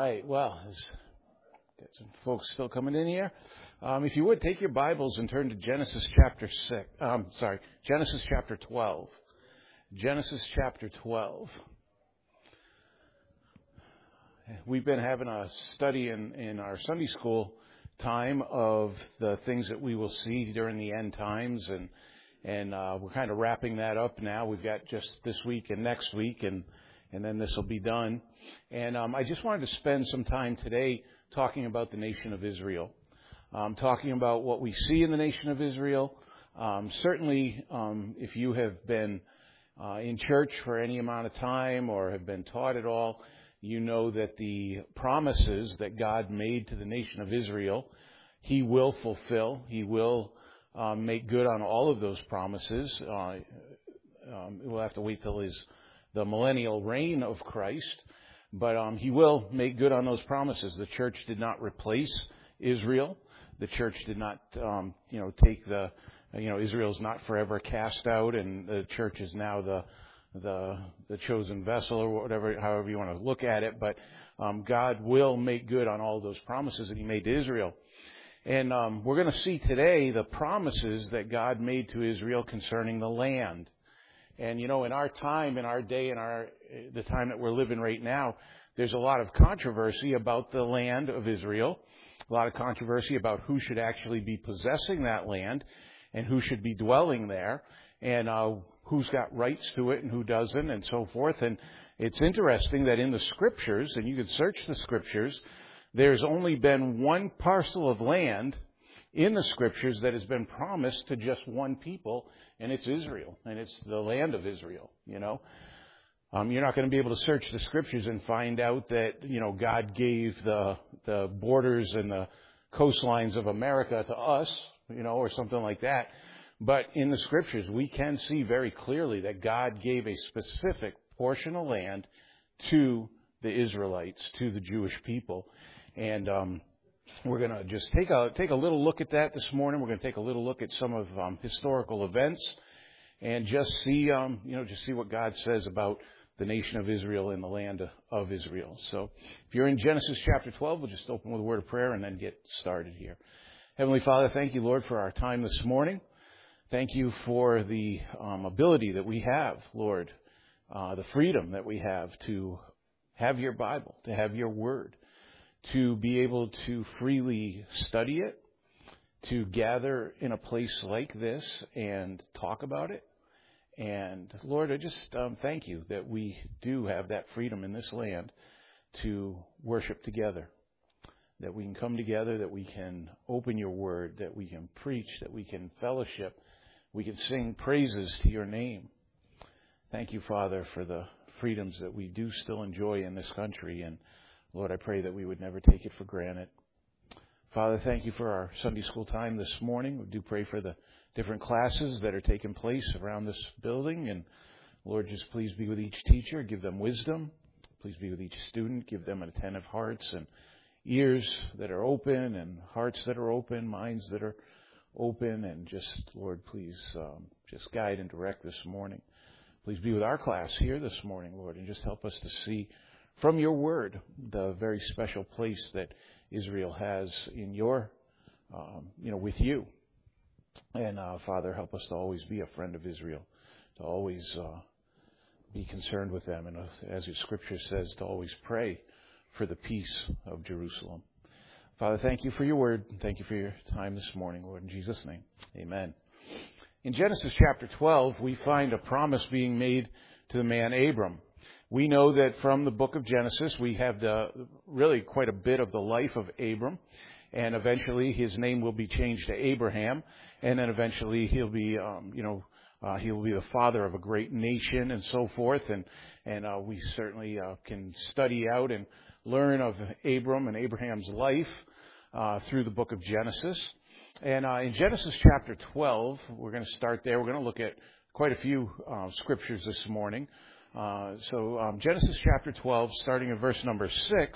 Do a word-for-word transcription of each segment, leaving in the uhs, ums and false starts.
right. Well, there's got some folks still coming in here. Um, if you would, take your Bibles and turn to Genesis chapter six. Um, sorry, Genesis chapter twelve. Genesis chapter twelve. We've been having a study in, in our Sunday school time of the things that we will see during the end times, and and uh, we're kind of wrapping that up now. We've got just this week and next week, and and then this will be done. And um, I just wanted to spend some time today talking about the nation of Israel, um, talking about what we see in the nation of Israel. Um, certainly, um, if you have been uh, in church for any amount of time or have been taught at all, you know that the promises that God made to the nation of Israel, He will fulfill. He will um, make good on all of those promises. Uh, um, we'll have to wait till his the millennial reign of Christ, but um, He will make good on those promises. The church did not replace Israel. The church did not, um, you know, take the, you know, Israel's not forever cast out, and the church is now the the the chosen vessel, or whatever, however you want to look at it. But um, God will make good on all those promises that He made to Israel. And um, we're going to see today the promises that God made to Israel concerning the land. And, you know, in our time, in our day, in our the time that we're living right now, there's a lot of controversy about the land of Israel, a lot of controversy about who should actually be possessing that land and who should be dwelling there, and uh, who's got rights to it and who doesn't, and so forth. And it's interesting that in the Scriptures, and you can search the Scriptures, there's only been one parcel of land in the Scriptures that has been promised to just one people, and it's Israel, and it's the land of Israel, you know. Um, you're not going to be able to search the Scriptures and find out that, you know, God gave the the borders and the coastlines of America to us, you know, or something like that. But in the Scriptures, we can see very clearly that God gave a specific portion of land to the Israelites, to the Jewish people. And um, we're going to just take a take a little look at that this morning. We're going to take a little look at some of um, historical events and just see, um, you know, just see what God says about the nation of Israel and the land of Israel. So if you're in Genesis chapter twelve, we'll just open with a word of prayer and then get started here. Heavenly Father, thank you, Lord, for our time this morning. Thank you for the um, ability that we have, Lord, uh, the freedom that we have to have your Bible, to have your word, to be able to freely study it, to gather in a place like this and talk about it. And Lord, I just um, thank you that we do have that freedom in this land to worship together, that we can come together, that we can open your word, that we can preach, that we can fellowship, we can sing praises to your name. Thank you, Father, for the freedoms that we do still enjoy in this country. And Lord, I pray that we would never take it for granted. Father, thank you for our Sunday school time this morning. We do pray for the different classes that are taking place around this building. And Lord, just please be with each teacher. Give them wisdom. Please be with each student. Give them attentive hearts and ears that are open and hearts that are open, minds that are open. And just, Lord, please um, just guide and direct this morning. Please be with our class here this morning, Lord, and just help us to see from your word the very special place that Israel has in your, um, you know, with you. And, uh, Father, help us to always be a friend of Israel, to always uh, be concerned with them. And uh, as your scripture says, to always pray for the peace of Jerusalem. Father, thank you for your word. Thank you for your time this morning, Lord, in Jesus' name. Amen. In Genesis chapter twelve, we find a promise being made to the man Abram. We know that from the book of Genesis, we have the really quite a bit of the life of Abram. And eventually his name will be changed to Abraham. And then eventually he'll be, um, you know, uh, he'll be the father of a great nation and so forth. And, and uh, we certainly uh, can study out and learn of Abram and Abraham's life uh, through the book of Genesis. And uh, in Genesis chapter twelve, we're going to start there. We're going to look at quite a few uh, scriptures this morning. Uh, so um, Genesis chapter twelve, starting at verse number six,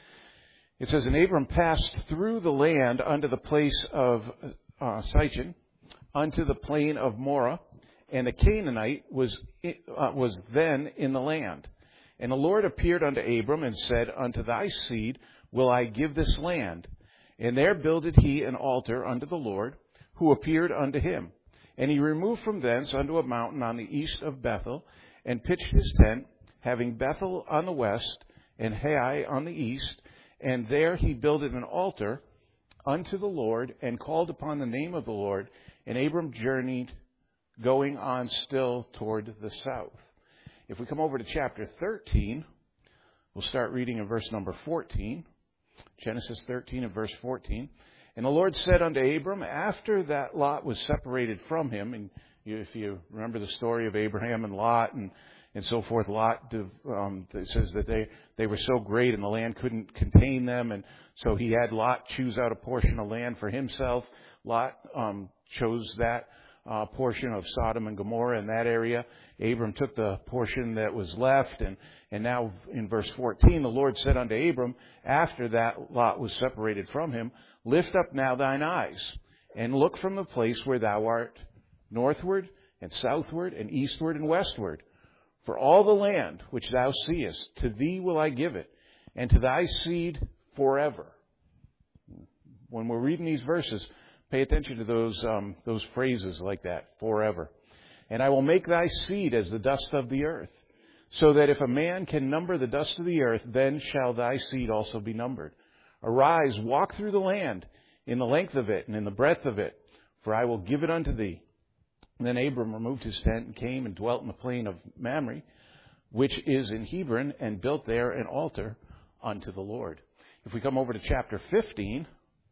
it says, "And Abram passed through the land unto the place of uh, Sichem, unto the plain of Moreh, and the Canaanite was uh, was then in the land. And the Lord appeared unto Abram and said, Unto thy seed will I give this land. And there builded he an altar unto the Lord, who appeared unto him. And he removed from thence unto a mountain on the east of Bethel, and pitched his tent, having Bethel on the west, and Hai on the east. And there he builded an altar unto the Lord, and called upon the name of the Lord. And Abram journeyed, going on still toward the south. If we come over to chapter thirteen, we'll start reading in verse number fourteen. Genesis thirteen and verse fourteen. And the Lord said unto Abram, after that Lot was separated from him, and you, if you remember the story of Abraham and Lot and, and so forth, Lot um, it says that they, they were so great and the land couldn't contain them, and so he had Lot choose out a portion of land for himself. Lot um, chose that uh, portion of Sodom and Gomorrah in that area. Abram took the portion that was left, and, and now in verse fourteen, the Lord said unto Abram, after that Lot was separated from him, lift up now thine eyes, and look from the place where thou art, northward and southward and eastward and westward. For all the land which thou seest, to thee will I give it, and to thy seed forever. When we're reading these verses, pay attention to those um, those phrases like that, forever. And I will make thy seed as the dust of the earth, so that if a man can number the dust of the earth, then shall thy seed also be numbered. Arise, walk through the land, in the length of it and in the breadth of it, for I will give it unto thee. And then Abram removed his tent and came and dwelt in the plain of Mamre, which is in Hebron, and built there an altar unto the Lord. If we come over to chapter fifteen,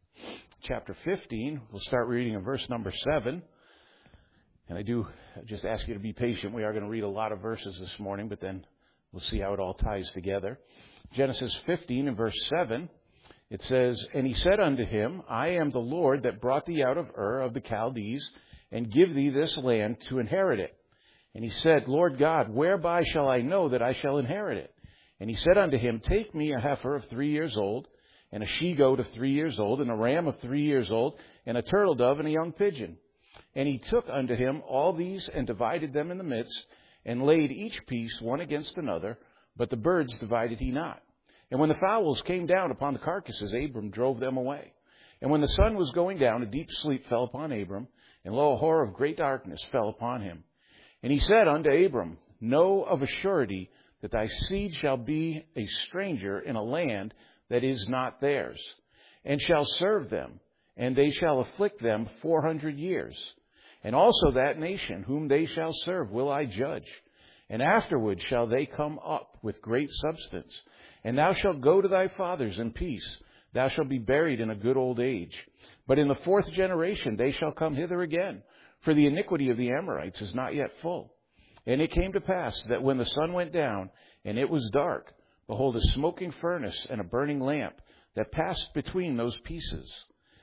chapter fifteen, we'll start reading in verse number seven. And I do just ask you to be patient. We are going to read a lot of verses this morning, but then we'll see how it all ties together. Genesis fifteen and verse seven, it says, And he said unto him, I am the Lord that brought thee out of Ur of the Chaldees, and give thee this land to inherit it. And he said, Lord God, whereby shall I know that I shall inherit it? And he said unto him, Take me a heifer of three years old, and a she-goat of three years old, and a ram of three years old, and a turtle dove, and a young pigeon. And he took unto him all these, and divided them in the midst, and laid each piece one against another, but the birds divided he not. And when the fowls came down upon the carcasses, Abram drove them away. And when the sun was going down, a deep sleep fell upon Abram, and lo, a horror of great darkness fell upon him. And he said unto Abram, Know of a surety that thy seed shall be a stranger in a land that is not theirs, and shall serve them, and they shall afflict them four hundred years. And also that nation whom they shall serve will I judge. And afterward shall they come up with great substance. And thou shalt go to thy fathers in peace. Thou shalt be buried in a good old age. But in the fourth generation they shall come hither again, for the iniquity of the Amorites is not yet full. And it came to pass that when the sun went down, and it was dark, behold, a smoking furnace and a burning lamp that passed between those pieces.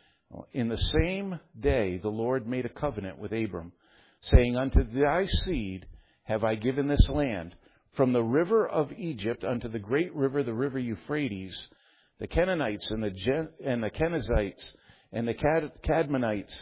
In the same day the Lord made a covenant with Abram, saying, Unto thy seed have I given this land, from the river of Egypt unto the great river, the river Euphrates, the Canaanites and the Gen- and the Kenizzites and the Cad- Cadmonites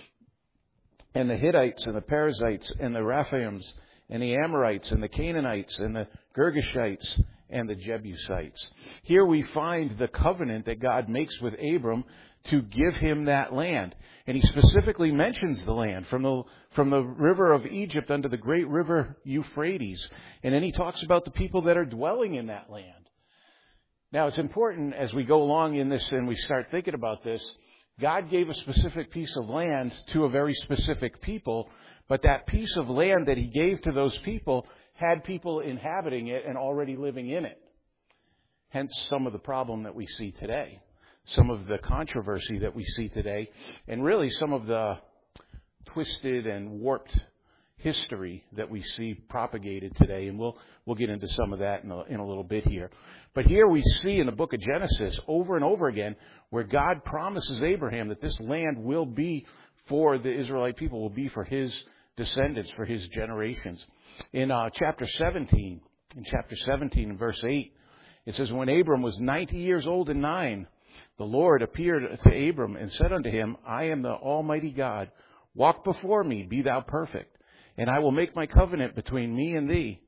and the Hittites and the Perizzites and the Raphaims and the Amorites and the Canaanites and the Girgashites and the Jebusites. Here we find the covenant that God makes with Abram to give him that land. And he specifically mentions the land from the from the river of Egypt unto the great river Euphrates. And then he talks about the people that are dwelling in that land. Now, it's important as we go along in this and we start thinking about this, God gave a specific piece of land to a very specific people, but that piece of land that he gave to those people had people inhabiting it and already living in it. Hence some of the problem that we see today, some of the controversy that we see today, and really some of the twisted and warped history that we see propagated today. And we'll we'll get into some of that in a, in a little bit here. But here we see in the book of Genesis over and over again where God promises Abraham that this land will be for the Israelite people, will be for his descendants, for his generations. In uh, chapter seventeen, in chapter seventeen, in verse eight, it says, When Abram was ninety years old and nine, the Lord appeared to Abram and said unto him, I am the Almighty God. Walk before me, be thou perfect, and I will make my covenant between me and thee,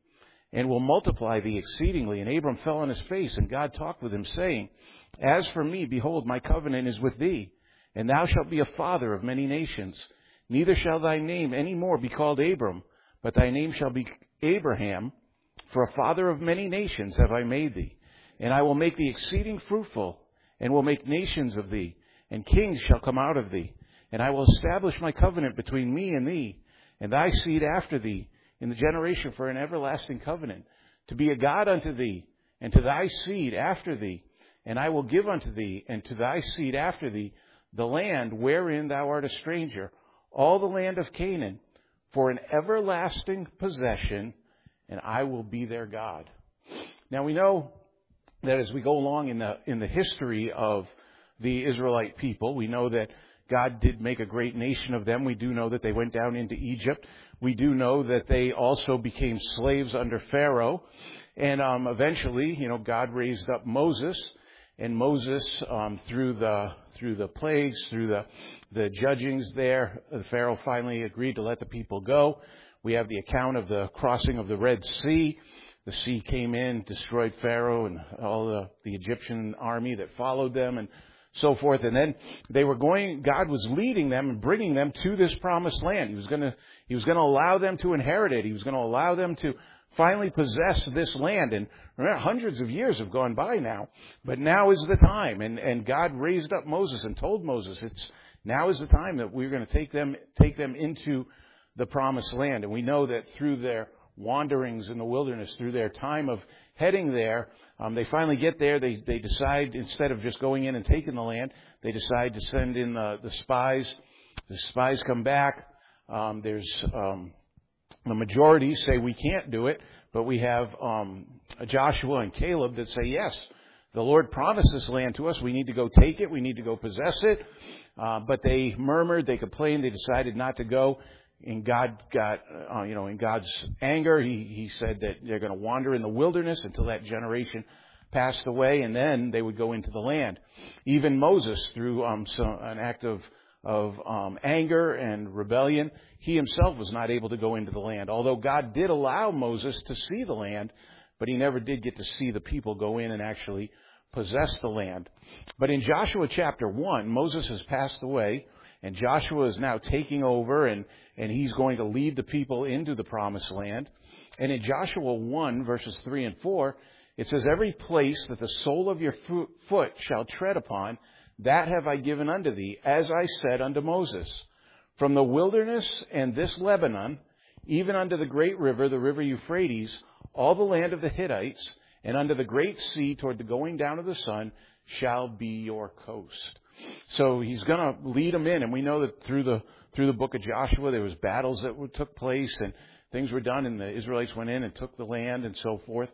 and will multiply thee exceedingly. And Abram fell on his face, and God talked with him, saying, As for me, behold, my covenant is with thee, and thou shalt be a father of many nations. Neither shall thy name any more be called Abram, but thy name shall be Abraham, for a father of many nations have I made thee. And I will make thee exceeding fruitful, and will make nations of thee, and kings shall come out of thee. And I will establish my covenant between me and thee, and thy seed after thee, in the generation for an everlasting covenant, to be a God unto thee, and to thy seed after thee. And I will give unto thee, and to thy seed after thee, the land wherein thou art a stranger, all the land of Canaan, for an everlasting possession, and I will be their God. Now we know that as we go along in the in the history of the Israelite people, we know that God did make a great nation of them. We do know that they went down into Egypt. We do know that they also became slaves under Pharaoh. And um, eventually, you know, God raised up Moses. And Moses, um, through the through the plagues, through the, the judgings there, the Pharaoh finally agreed to let the people go. We have the account of the crossing of the Red Sea. The sea came in, destroyed Pharaoh and all the, the Egyptian army that followed them, and so forth. And then they were going, God was leading them and bringing them to this promised land. He was going to, he was going to allow them to inherit it. He was going to allow them to finally possess this land. And remember, hundreds of years have gone by now, but now is the time. And, and God raised up Moses and told Moses, it's, now is the time that we're going to take them, take them into the promised land. And we know that through their wanderings in the wilderness, through their time of heading there, um, they finally get there. They they decide, instead of just going in and taking the land, they decide to send in the, the spies. The spies come back. Um, there's um, the majority say we can't do it, but we have um, Joshua and Caleb that say yes. The Lord promised this land to us. We need to go take it. We need to go possess it. Uh, but they murmured. They complained. They decided not to go. And God got, uh, you know, in God's anger, he, he said that they're going to wander in the wilderness until that generation passed away, and then they would go into the land. Even Moses, through um, so, an act of, of um, anger and rebellion, he himself was not able to go into the land. Although God did allow Moses to see the land, but he never did get to see the people go in and actually possess the land. But in Joshua chapter one, Moses has passed away, and Joshua is now taking over, and, and he's going to lead the people into the promised land. And in Joshua one, verses three and four, it says, Every place that the sole of your foot shall tread upon, that have I given unto thee, as I said unto Moses. From the wilderness and this Lebanon, even unto the great river, the river Euphrates, all the land of the Hittites, and unto the great sea toward the going down of the sun, shall be your coast. So he's going to lead them in, and we know that through the through the book of Joshua, there was battles that took place, and things were done, and the Israelites went in and took the land, and so forth.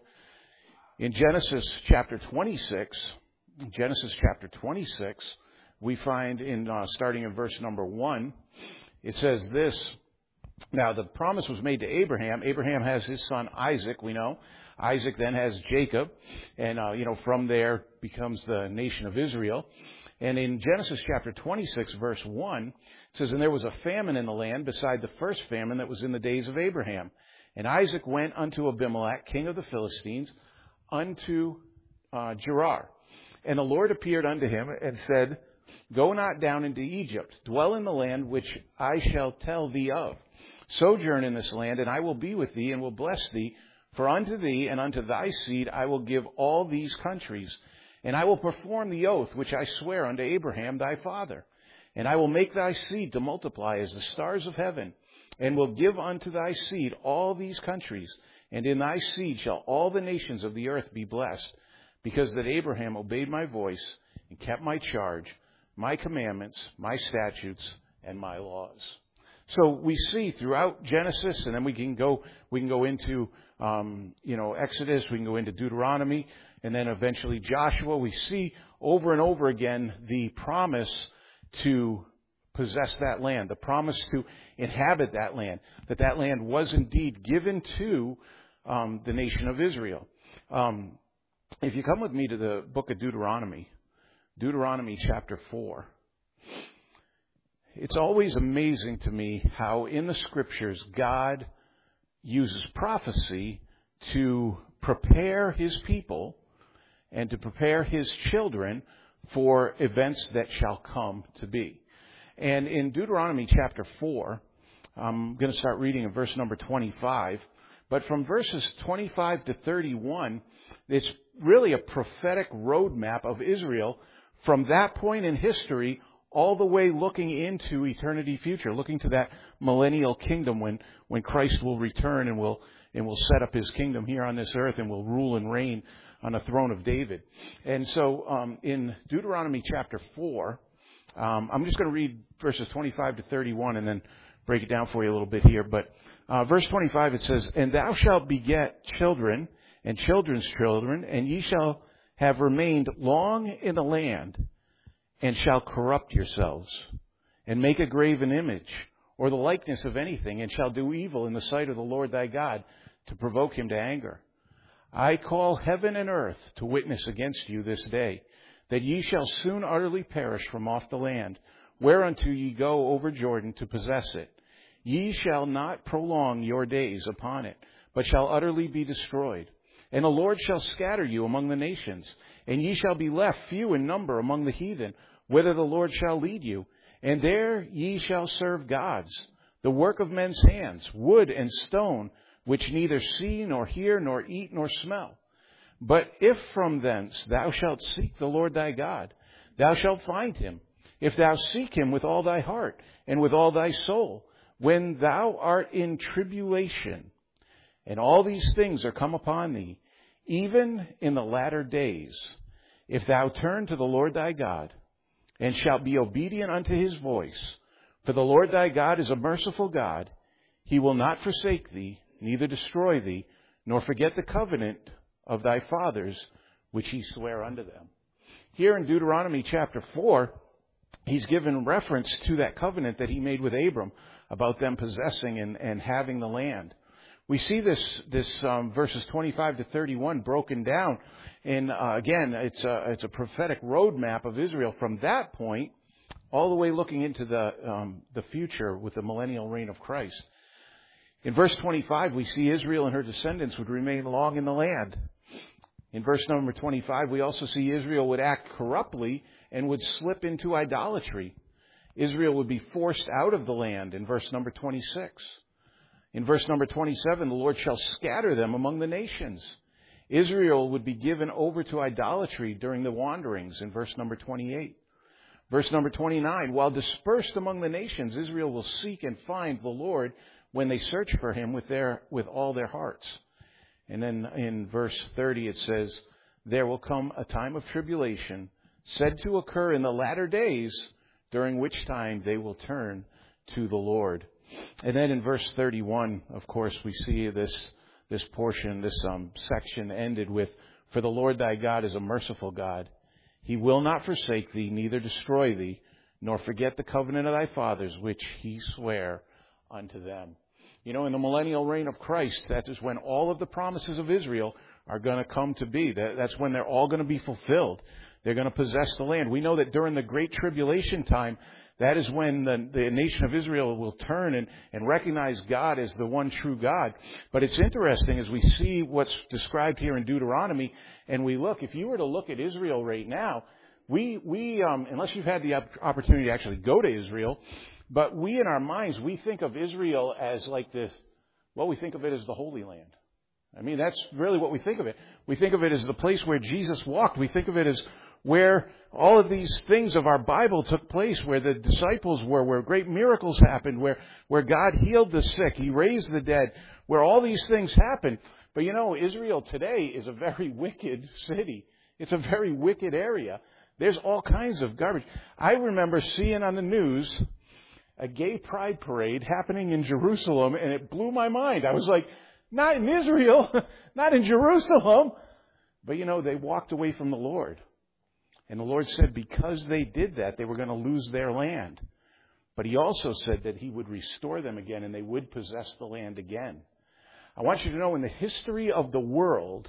In Genesis chapter twenty-six, Genesis chapter twenty-six, we find in uh, starting in verse number one, it says this. Now the promise was made to Abraham. Abraham has his son Isaac, we know. Isaac then has Jacob, and uh, you know from there becomes the nation of Israel. And in Genesis chapter twenty-six, verse one, it says, And there was a famine in the land beside the first famine that was in the days of Abraham. And Isaac went unto Abimelech, king of the Philistines, unto uh, Gerar. And the Lord appeared unto him and said, Go not down into Egypt, dwell in the land which I shall tell thee of. Sojourn in this land, and I will be with thee and will bless thee. For unto thee and unto thy seed I will give all these countries. And I will perform the oath which I swear unto Abraham thy father. And I will make thy seed to multiply as the stars of heaven, and will give unto thy seed all these countries. And in thy seed shall all the nations of the earth be blessed, because that Abraham obeyed my voice and kept my charge, my commandments, my statutes, and my laws. So we see throughout Genesis, and then we can go we can go into um, you know Exodus, we can go into Deuteronomy, and then eventually Joshua. We see over and over again the promise to possess that land, the promise to inhabit that land, that that land was indeed given to um, the nation of Israel. Um, if you come with me to the book of Deuteronomy, Deuteronomy chapter four, it's always amazing to me how in the Scriptures God uses prophecy to prepare his people and to prepare his children for events that shall come to be. And in Deuteronomy chapter four, I'm going to start reading in verse number twenty-five. But from verses twenty-five to thirty-one, it's really a prophetic roadmap of Israel from that point in history all the way looking into eternity future, looking to that millennial kingdom when, when Christ will return and will and will set up his kingdom here on this earth and will rule and reign on the throne of David. And so um, in Deuteronomy chapter four, um, I'm just going to read verses twenty-five to thirty-one and then break it down for you a little bit here. But uh, verse twenty-five, it says, "And thou shalt beget children and children's children, and ye shall have remained long in the land, and shall corrupt yourselves, and make a graven image, or the likeness of anything, and shall do evil in the sight of the Lord thy God, to provoke him to anger. I call heaven and earth to witness against you this day, that ye shall soon utterly perish from off the land, whereunto ye go over Jordan to possess it. Ye shall not prolong your days upon it, but shall utterly be destroyed. And the Lord shall scatter you among the nations, and ye shall be left few in number among the heathen, whither the Lord shall lead you. And there ye shall serve gods, the work of men's hands, wood and stone, which neither see, nor hear, nor eat, nor smell. But if from thence thou shalt seek the Lord thy God, thou shalt find him, if thou seek him with all thy heart and with all thy soul, when thou art in tribulation, and all these things are come upon thee, even in the latter days, if thou turn to the Lord thy God, and shalt be obedient unto his voice, for the Lord thy God is a merciful God, he will not forsake thee, neither destroy thee, nor forget the covenant of thy fathers, which he sware unto them." Here in Deuteronomy chapter four, he's given reference to that covenant that he made with Abram about them possessing and, and having the land. We see this, this um, verses twenty-five to thirty-one broken down. And uh, again, it's a, it's a prophetic roadmap of Israel from that point all the way looking into the, um, the future with the millennial reign of Christ. In verse twenty-five, we see Israel and her descendants would remain long in the land. In verse number twenty-five, we also see Israel would act corruptly and would slip into idolatry. Israel would be forced out of the land in verse number twenty-six. In verse number twenty-seven, the Lord shall scatter them among the nations. Israel would be given over to idolatry during the wanderings in verse number twenty-eight. Verse number twenty-nine, while dispersed among the nations, Israel will seek and find the Lord when they search for him with their with all their hearts. And then in verse thirty it says, "There will come a time of tribulation, said to occur in the latter days, during which time they will turn to the Lord." And then in verse thirty-one, of course, we see this this portion, this um, section ended with, "For the Lord thy God is a merciful God. He will not forsake thee, neither destroy thee, nor forget the covenant of thy fathers, which he sware unto them." You know, in the millennial reign of Christ, that is when all of the promises of Israel are going to come to be. That's when they're all going to be fulfilled. They're going to possess the land. We know that during the Great Tribulation time, that is when the, the nation of Israel will turn and, and recognize God as the one true God. But it's interesting as we see what's described here in Deuteronomy, and we look, if you were to look at Israel right now, we, we um, unless you've had the opportunity to actually go to Israel, but we in our minds, we think of Israel as like this, well, we think of it as the Holy Land. I mean, that's really what we think of it. We think of it as the place where Jesus walked. We think of it as where all of these things of our Bible took place, where the disciples were, where great miracles happened, where, where God healed the sick, he raised the dead, where all these things happened. But you know, Israel today is a very wicked city. It's a very wicked area. There's all kinds of garbage. I remember seeing on the news a gay pride parade happening in Jerusalem, and it blew my mind. I was like, not in Israel, not in Jerusalem. But you know, they walked away from the Lord. And the Lord said because they did that, they were going to lose their land. But he also said that he would restore them again and they would possess the land again. I want you to know, in the history of the world,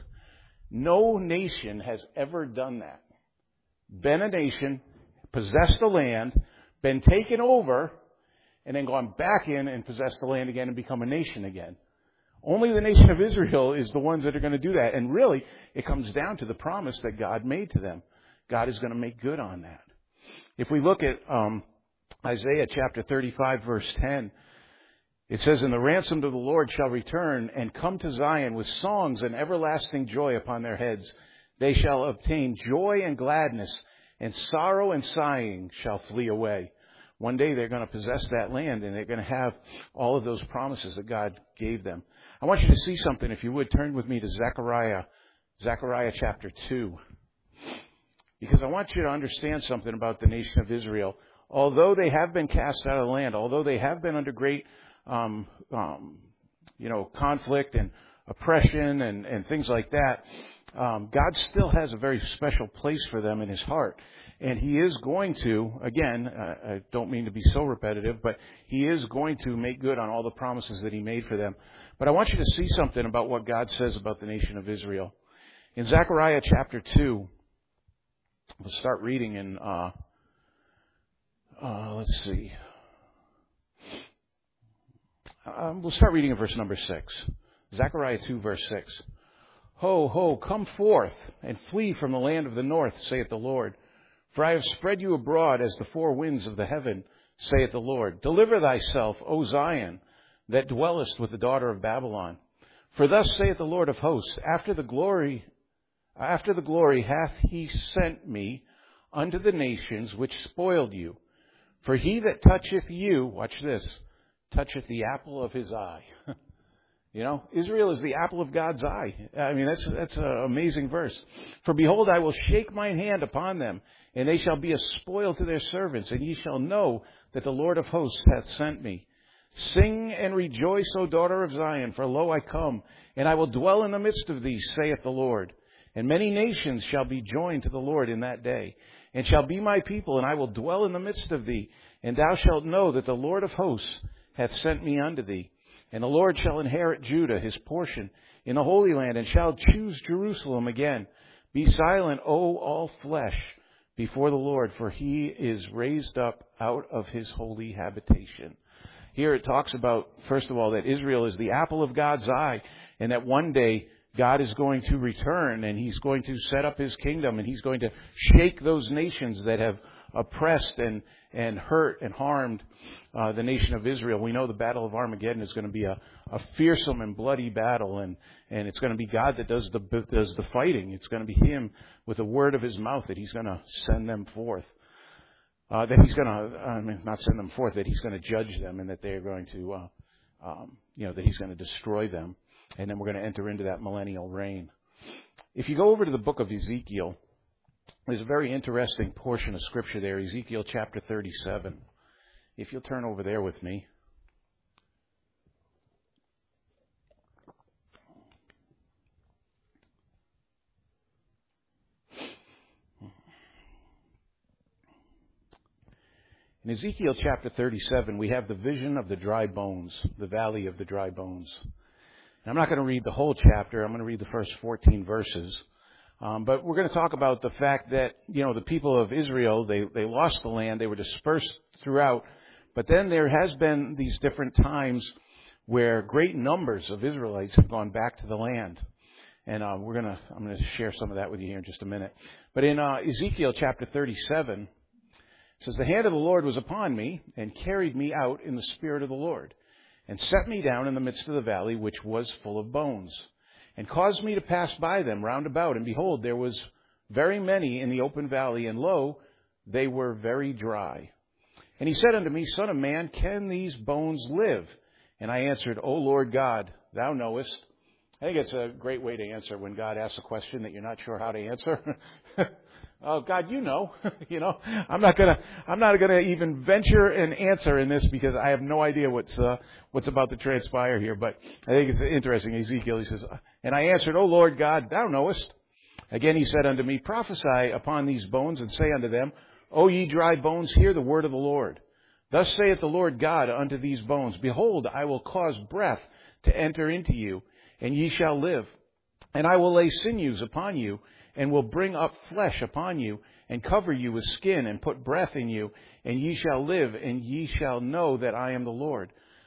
no nation has ever done that. Been a nation, possessed the land, been taken over, and then gone back in and possessed the land again and become a nation again. Only the nation of Israel is the ones that are going to do that. And really, it comes down to the promise that God made to them. God is going to make good on that. If we look at um, Isaiah chapter thirty-five, verse ten, it says, "And the ransomed of the Lord shall return and come to Zion with songs and everlasting joy upon their heads. They shall obtain joy and gladness, and sorrow and sighing shall flee away." One day they're going to possess that land, and they're going to have all of those promises that God gave them. I want you to see something. If you would, turn with me to Zechariah, Zechariah chapter two. Because I want you to understand something about the nation of Israel. Although they have been cast out of the land, although they have been under great, um, um, you know, conflict and oppression and, and things like that, um, God still has a very special place for them in His heart. And He is going to, again, uh, I don't mean to be so repetitive, but He is going to make good on all the promises that He made for them. But I want you to see something about what God says about the nation of Israel. In Zechariah chapter two, we'll start reading in, uh, uh, let's see. Um, we'll start reading in verse number six. Zechariah two, verse six. "Ho, ho, come forth and flee from the land of the north, saith the Lord. For I have spread you abroad as the four winds of the heaven, saith the Lord. Deliver thyself, O Zion, that dwellest with the daughter of Babylon. For thus saith the Lord of hosts, after the glory, after the glory hath He sent me unto the nations which spoiled you. For he that toucheth you," watch this, "toucheth the apple of His eye." You know, Israel is the apple of God's eye. I mean, that's that's an amazing verse. "For behold, I will shake mine hand upon them, and they shall be a spoil to their servants, and ye shall know that the Lord of hosts hath sent me. Sing and rejoice, O daughter of Zion, for lo, I come, and I will dwell in the midst of thee, saith the Lord. And many nations shall be joined to the Lord in that day, and shall be my people, and I will dwell in the midst of thee. And thou shalt know that the Lord of hosts hath sent me unto thee. And the Lord shall inherit Judah, His portion, in the Holy Land, and shall choose Jerusalem again. Be silent, O all flesh, before the Lord, for He is raised up out of His holy habitation." Here it talks about, first of all, that Israel is the apple of God's eye, and that one day God is going to return, and He's going to set up His kingdom, and He's going to shake those nations that have oppressed and, and hurt and harmed uh, the nation of Israel. We know the Battle of Armageddon is going to be a, a fearsome and bloody battle, and, and it's going to be God that does the does the fighting. It's going to be Him with the word of His mouth that He's going to send them forth. Uh, that He's going to, I mean, not send them forth, that He's going to judge them, and that they're going to, uh, um, you know, that He's going to destroy them. And then we're going to enter into that millennial reign. If you go over to the book of Ezekiel, there's a very interesting portion of Scripture there, Ezekiel chapter thirty-seven. If you'll turn over there with me. In Ezekiel chapter thirty-seven, we have the vision of the dry bones, the valley of the dry bones. And I'm not going to read the whole chapter. I'm going to read the first fourteen verses. Um, but we're going to talk about the fact that, you know, the people of Israel, they, they lost the land. They were dispersed throughout. But then there has been these different times where great numbers of Israelites have gone back to the land. And uh, we're going to, I'm going to share some of that with you here in just a minute. But in uh, Ezekiel chapter thirty-seven, it says, "The hand of the Lord was upon me, and carried me out in the spirit of the Lord, and set me down in the midst of the valley, which was full of bones, and caused me to pass by them round about. And behold, there was very many in the open valley, and lo, they were very dry. And He said unto me, Son of man, can these bones live? And I answered, O Lord God, Thou knowest." I think it's a great way to answer when God asks a question that you're not sure how to answer. Oh, God, you know, you know, I'm not gonna, I'm not gonna even venture an answer in this because I have no idea what's, uh, what's about to transpire here. But I think it's interesting. Ezekiel, he says, "And I answered, O Lord God, Thou knowest." Again, He said unto me, "Prophesy upon these bones, and say unto them, O ye dry bones, hear the word of the Lord. Thus saith the Lord God unto these bones, Behold, I will cause breath to enter into you, and ye shall live. And I will lay sinews upon you, and will bring up flesh upon you, and cover you with skin, and put breath in you, and ye shall live, and ye shall know that I am the Lord.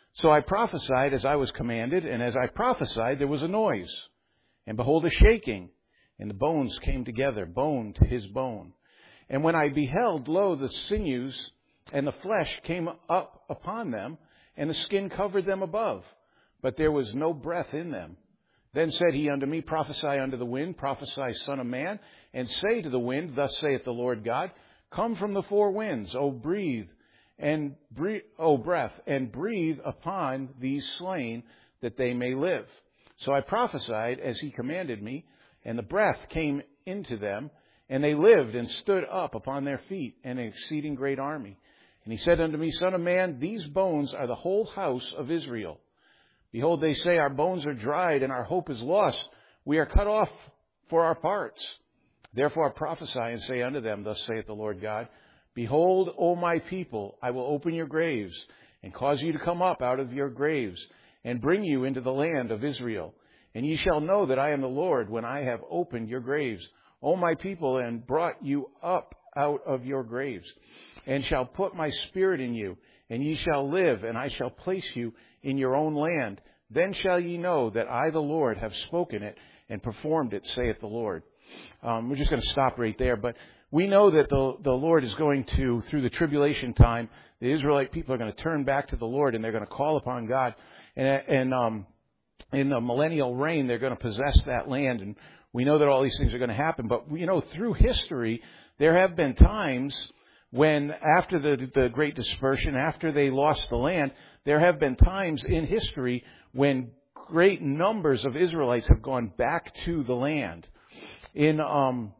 So I prophesied as I was commanded, and as I prophesied, there was a noise. And behold, a shaking, and the bones came together, bone to his bone. And when I beheld, lo, the sinews and the flesh came up upon them, and the skin covered them above, but there was no breath in them. Then said he unto me, prophesy unto the wind, prophesy, son of man, and say to the wind, thus saith the Lord God, come from the four winds, O breathe, and breathe, O breath, and breathe upon these slain, that they may live. So I prophesied as he commanded me, and the breath came into them, and they lived and stood up upon their feet, an exceeding great army. And he said unto me, son of man, these bones are the whole house of Israel. Behold, they say, our bones are dried, and our hope is lost. We are cut off for our parts. Therefore prophesy and say unto them, thus saith the Lord God, behold, O my people, I will open your graves, and cause you to come up out of your graves, and bring you into the land of Israel. And ye shall know that I am the Lord, when I have opened your graves, O my people, and brought you up out of your graves, and shall put my spirit in you, and ye shall live, and I shall place you in your own land. Then shall ye know that I, the Lord, have spoken it and performed it, saith the Lord. Um, we're just going to stop right there. But we know that the, the Lord is going to, through the tribulation time, the Israelite people are going to turn back to the Lord, and they're going to call upon God. And, and um, in the millennial reign, they're going to possess that land. And we know that all these things are going to happen. But, you know, through history, there have been times when, after the, the Great Dispersion, after they lost the land, there have been times in history when great numbers of Israelites have gone back to the land. In um,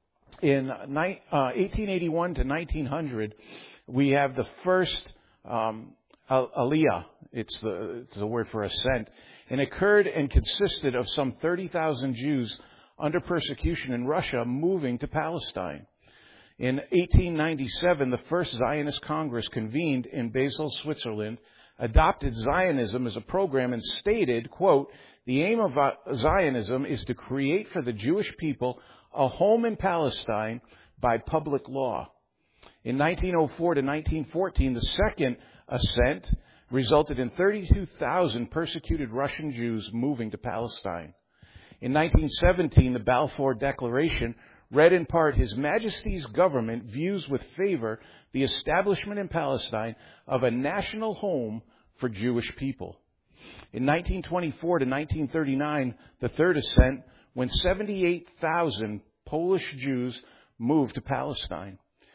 in uh, eighteen eighty-one to nineteen hundred, we have the first um, Aliyah. It's the, it's the word for ascent. And occurred and consisted of some thirty thousand Jews under persecution in Russia moving to Palestine. In eighteen ninety-seven, the first Zionist Congress convened in Basel, Switzerland, adopted Zionism as a program and stated, quote, the aim of Zionism is to create for the Jewish people a home in Palestine by public law. In nineteen oh four to nineteen fourteen, the second ascent resulted in thirty-two thousand persecuted Russian Jews moving to Palestine. In nineteen seventeen, the Balfour Declaration read in part, His Majesty's government views with favor the establishment in Palestine of a national home for Jewish people. In nineteen twenty-four to nineteen thirty-nine, the third ascent, when seventy-eight thousand Polish Jews moved to Palestine.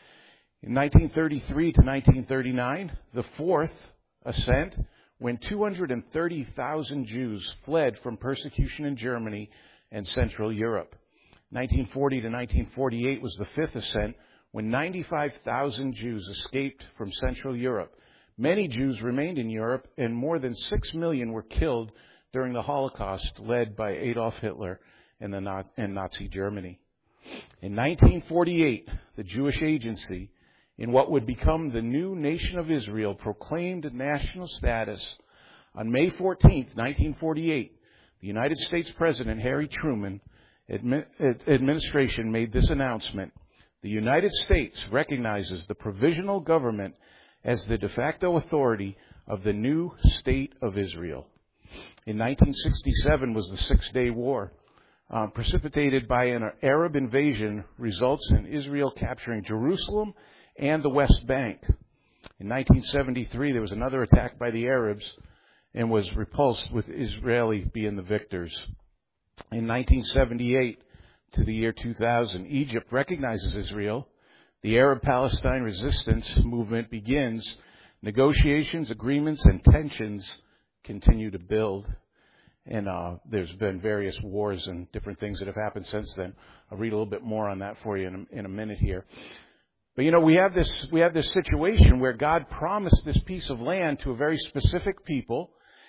In nineteen thirty-three to nineteen thirty-nine, the fourth ascent, when two hundred thirty thousand Jews fled from persecution in Germany and Central Europe. nineteen forty to nineteen forty-eight was the fifth ascent, when ninety-five thousand Jews escaped from Central Europe. Many Jews remained in Europe, and more than six million were killed during the Holocaust led by Adolf Hitler and, the, and Nazi Germany. In nineteen forty-eight, the Jewish Agency, in what would become the new nation of Israel, proclaimed national status. On May fourteenth, nineteen forty-eight, the United States President Harry Truman admi- administration made this announcement. The United States recognizes the provisional government as the de facto authority of the new state of Israel. In nineteen sixty-seven was the Six-Day War, um, precipitated by an Arab invasion, results in Israel capturing Jerusalem and the West Bank. In nineteen seventy-three, there was another attack by the Arabs and was repulsed, with Israeli being the victors. In nineteen seventy-eight to the year two thousand, Egypt recognizes Israel. The Arab-Palestine resistance movement begins. Negotiations, agreements, and tensions continue to build. And uh, there's been various wars and different things that have happened since then. I'll read a little bit more on that for you in a, in a minute here. But, you know, we have this we have this situation where God promised this piece of land to a very specific people,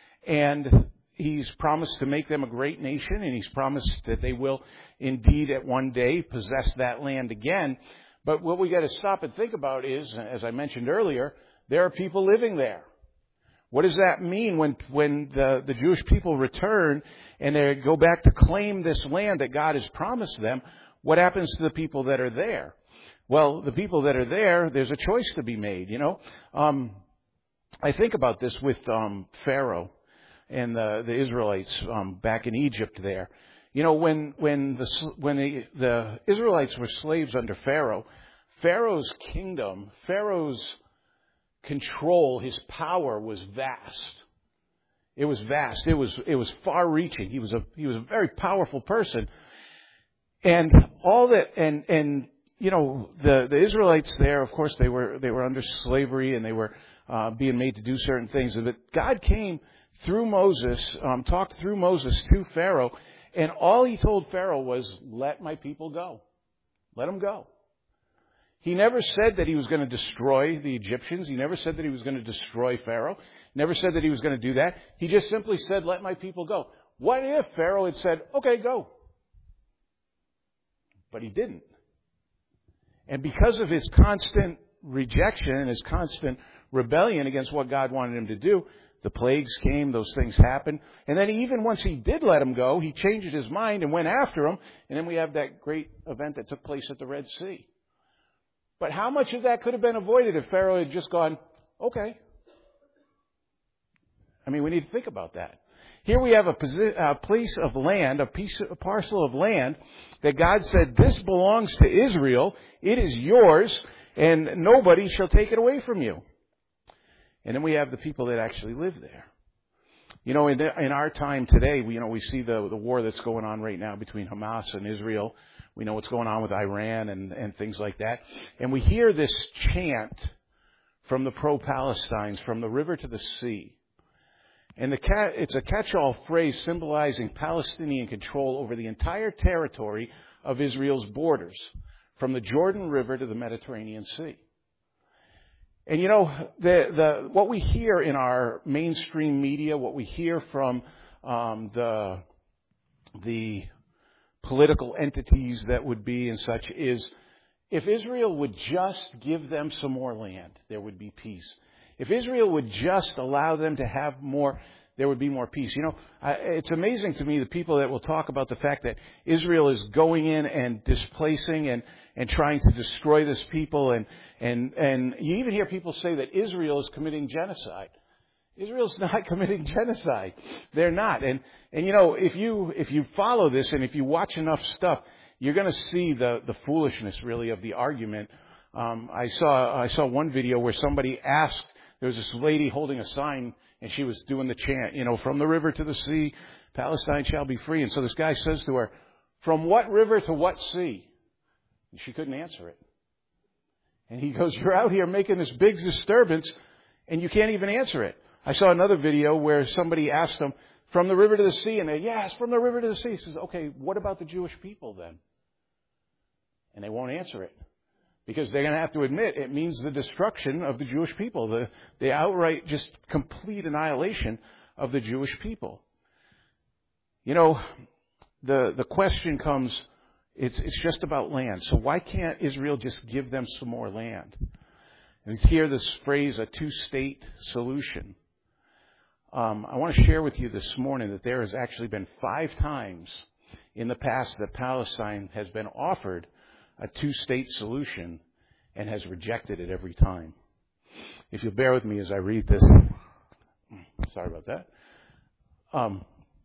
and He's promised to make them a great nation, and He's promised that they will indeed at one day possess that land again. But what we got to stop and think about is, as I mentioned earlier, there are people living there. What does that mean when when the, the Jewish people return and they go back to claim this land that God has promised them? What happens to the people that are there? Well, the people that are there, there's a choice to be made, you know. Um, I think about this with um, Pharaoh and the, the Israelites um, back in Egypt there. You know, when when the when the, the Israelites were slaves under Pharaoh, Pharaoh's kingdom, Pharaoh's control, his power was vast. It was vast. It was it was far-reaching. He was a he was a very powerful person, and all that and and you know the the Israelites there, of course, they were they were under slavery and they were uh, being made to do certain things. But God came through Moses, um, talked through Moses to Pharaoh. And all he told Pharaoh was, let my people go. Let them go. He never said that he was going to destroy the Egyptians. He never said that he was going to destroy Pharaoh. Never said that he was going to do that. He just simply said, let my people go. What if Pharaoh had said, okay, go? But he didn't. And because of his constant rejection and his constant rebellion against what God wanted him to do, the plagues came, those things happened. And then even once he did let him go, he changed his mind and went after him. And then we have that great event that took place at the Red Sea. But how much of that could have been avoided if Pharaoh had just gone, okay. I mean, we need to think about that. Here we have a, posi- a place of land, a piece, a parcel of land that God said, this belongs to Israel. It is yours, and nobody shall take it away from you. And then we have the people that actually live there. You know, in, the, in our time today, we, you know, we see the, the war that's going on right now between Hamas and Israel. We know what's going on with Iran and, and things like that. And we hear this chant from the pro-Palestines, from the river to the sea. And the cat, it's a catch-all phrase symbolizing Palestinian control over the entire territory of Israel's borders, from the Jordan River to the Mediterranean Sea. And you know, the, the, what we hear in our mainstream media, what we hear from um, the the political entities that would be and such is, if Israel would just give them some more land, there would be peace. If Israel would just allow them to have more, there would be more peace. You know, I, it's amazing to me the people that will talk about the fact that Israel is going in and displacing and and trying to destroy this people, and, and, and you even hear people say that Israel is committing genocide. Israel's not committing genocide. They're not. And, and you know, if you, if you follow this and if you watch enough stuff, you're going to see the, the foolishness really of the argument. Um, I saw, I saw one video where somebody asked, there was this lady holding a sign and she was doing the chant, you know, from the river to the sea, Palestine shall be free. And so this guy says to her, from what river to what sea? She couldn't answer it. And he goes, you're out here making this big disturbance and you can't even answer it. I saw another video where somebody asked them, from the river to the sea, and they, yes, from the river to the sea. He says, okay, what about the Jewish people then? And they won't answer it. Because they're going to have to admit it means the destruction of the Jewish people, the, the outright just complete annihilation of the Jewish people. You know, the, the question comes, It's, it's just about land. So why can't Israel just give them some more land? And we hear this phrase, a two-state solution. Um, I want to share with you this morning that there has actually been five times in the past that Palestine has been offered a two-state solution and has rejected it every time. If you'll bear with me as I read this. Sorry about that. Um,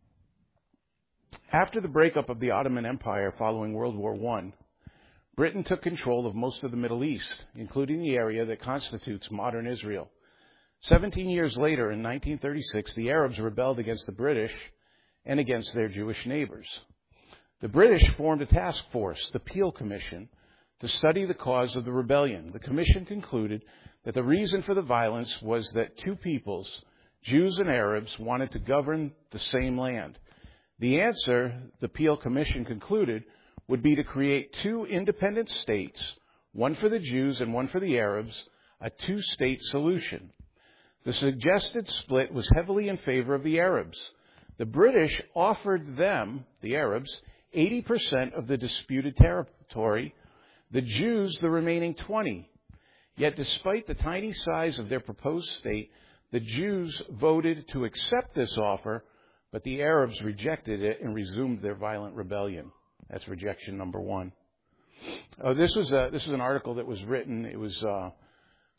After the breakup of the Ottoman Empire following World War One, Britain took control of most of the Middle East, including the area that constitutes modern Israel. Seventeen years later, in nineteen thirty-six, the Arabs rebelled against the British and against their Jewish neighbors. The British formed a task force, the Peel Commission, to study the cause of the rebellion. The commission concluded that the reason for the violence was that two peoples, Jews and Arabs, wanted to govern the same land. The answer, the Peel Commission concluded, would be to create two independent states, one for the Jews and one for the Arabs, a two-state solution. The suggested split was heavily in favor of the Arabs. The British offered them, the Arabs, eighty percent of the disputed territory, the Jews the remaining twenty. Yet despite the tiny size of their proposed state, the Jews voted to accept this offer, but the Arabs rejected it and resumed their violent rebellion. That's rejection number one. Uh, this was a, this is an article that was written. It was uh,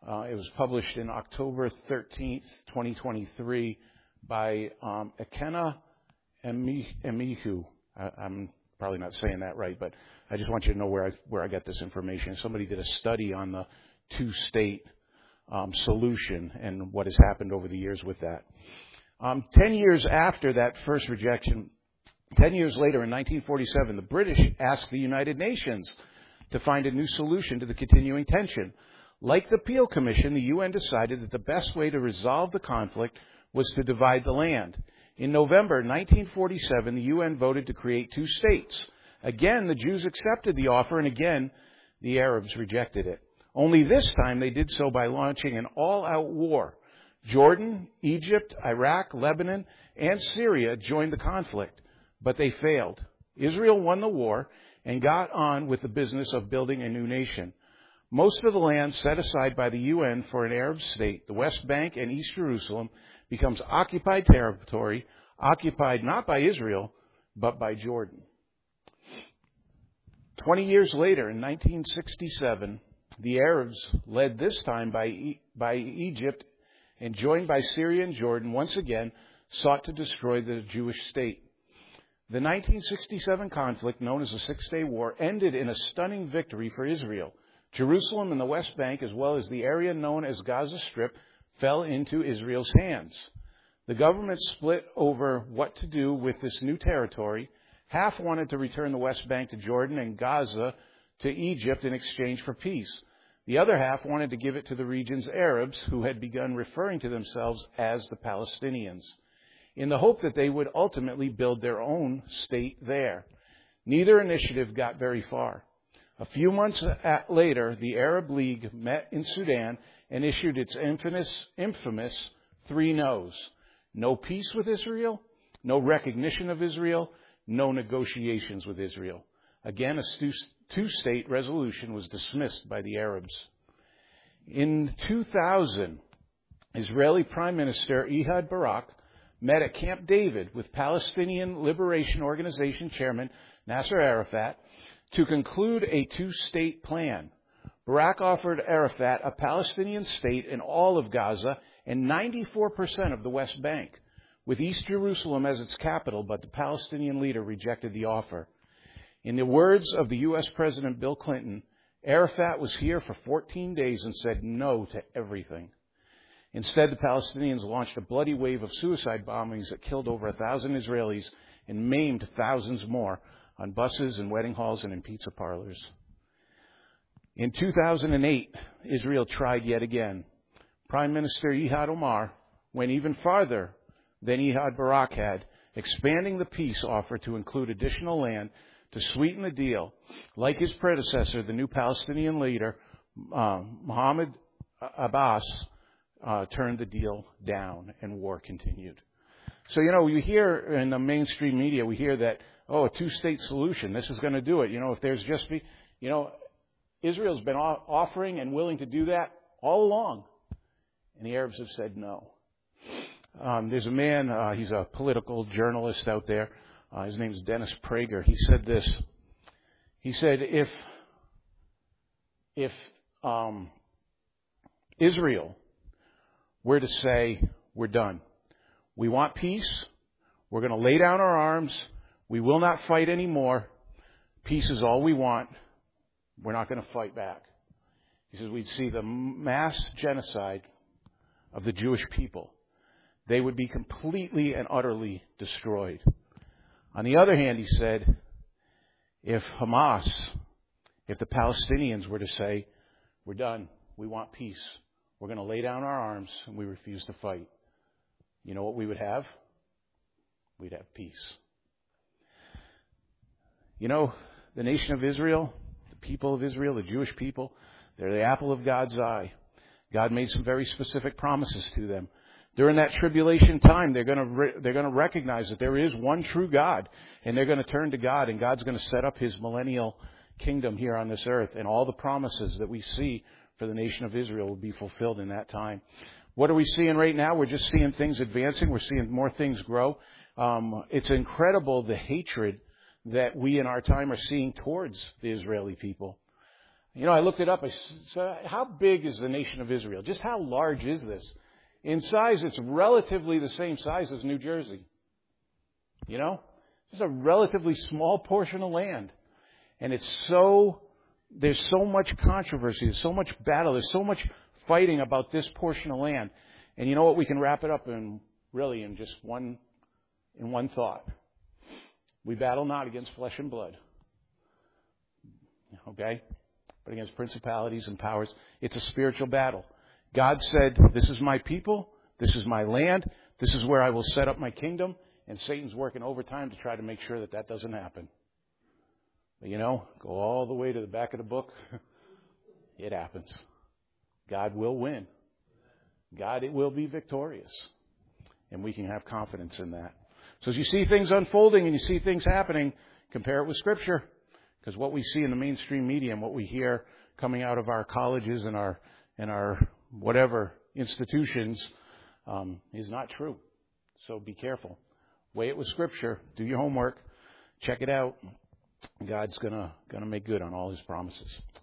Uh, it was published in October thirteenth, twenty twenty-three by um, Ekena Emihu. I, I'm probably not saying that right, but I just want you to know where I, where I got this information. Somebody did a study on the two-state um, solution and what has happened over the years with that. Um, ten years after that first rejection, ten years later in nineteen forty-seven, the British asked the United Nations to find a new solution to the continuing tension. Like the Peel Commission, the U N decided that the best way to resolve the conflict was to divide the land. In November nineteen forty-seven, the U N voted to create two states. Again, the Jews accepted the offer, and again, the Arabs rejected it. Only this time, they did so by launching an all-out war. Jordan, Egypt, Iraq, Lebanon, and Syria joined the conflict, but they failed. Israel won the war and got on with the business of building a new nation. Most of the land set aside by the U N for an Arab state, the West Bank and East Jerusalem, becomes occupied territory, occupied not by Israel, but by Jordan. Twenty years later, in nineteen sixty-seven, the Arabs, led this time by, e- by Egypt and joined by Syria and Jordan, once again sought to destroy the Jewish state. The nineteen sixty-seven conflict, known as the Six-Day War, ended in a stunning victory for Israel. Jerusalem and the West Bank, as well as the area known as Gaza Strip, fell into Israel's hands. The government split over what to do with this new territory. Half wanted to return the West Bank to Jordan and Gaza to Egypt in exchange for peace. The other half wanted to give it to the region's Arabs, who had begun referring to themselves as the Palestinians, in the hope that they would ultimately build their own state there. Neither initiative got very far. A few months later, the Arab League met in Sudan and issued its infamous, infamous three no's. No peace with Israel, no recognition of Israel, no negotiations with Israel. Again, a two-state resolution was dismissed by the Arabs. In two thousand, Israeli Prime Minister Ehud Barak met at Camp David with Palestinian Liberation Organization Chairman Nasser Arafat to conclude a two-state plan. Barak offered Arafat a Palestinian state in all of Gaza and ninety-four percent of the West Bank, with East Jerusalem as its capital, but the Palestinian leader rejected the offer. In the words of the U S President Bill Clinton, Arafat was here for fourteen days and said no to everything. Instead, the Palestinians launched a bloody wave of suicide bombings that killed over a thousand Israelis and maimed thousands more on buses and wedding halls and in pizza parlors. In two thousand eight, Israel tried yet again. Prime Minister Ehud Omar went even farther than Ehud Barak had, expanding the peace offer to include additional land to sweeten the deal. Like his predecessor, the new Palestinian leader, uh, Mahmoud Abbas, uh, turned the deal down and war continued. So, you know, you hear in the mainstream media, we hear that, oh, a two-state solution, this is going to do it. You know, if there's just be, you know, Israel's been offering and willing to do that all along. And the Arabs have said no. Um, there's a man, uh, he's a political journalist out there. Uh, his name is Dennis Prager. He said this. He said, if, if um, Israel were to say, we're done, we want peace, we're going to lay down our arms, we will not fight anymore, peace is all we want, we're not going to fight back. He says we'd see the mass genocide of the Jewish people. They would be completely and utterly destroyed. On the other hand, he said, if Hamas, if the Palestinians were to say, we're done, we want peace, we're going to lay down our arms and we refuse to fight, you know what we would have? We'd have peace. You know, the nation of Israel, the people of Israel, the Jewish people, they're the apple of God's eye. God made some very specific promises to them. During that tribulation time, they're going to re- they're going to recognize that there is one true God, and they're going to turn to God, and God's going to set up His millennial kingdom here on this earth, and all the promises that we see for the nation of Israel will be fulfilled in that time. What are we seeing right now? We're just seeing things advancing. We're seeing more things grow. Um, it's incredible the hatred that we in our time are seeing towards the Israeli people. You know, I looked it up. I said, how big is the nation of Israel? Just how large is this? In size, it's relatively the same size as New Jersey. You know? It's a relatively small portion of land. And it's so, there's so much controversy, there's so much battle, there's so much fighting about this portion of land. And you know what? We can wrap it up in, really, in just one, in one thought. We battle not against flesh and blood. Okay? But against principalities and powers. It's a spiritual battle. God said, this is my people, this is my land, this is where I will set up my kingdom, and Satan's working overtime to try to make sure that that doesn't happen. But you know, go all the way to the back of the book, it happens. God will win. God it will be victorious. And we can have confidence in that. So as you see things unfolding and you see things happening, compare it with Scripture. Because what we see in the mainstream media and what we hear coming out of our colleges and our and our whatever institutions um, is not true. So be careful. Weigh it with Scripture. Do your homework. Check it out. God's gonna gonna make good on all His promises.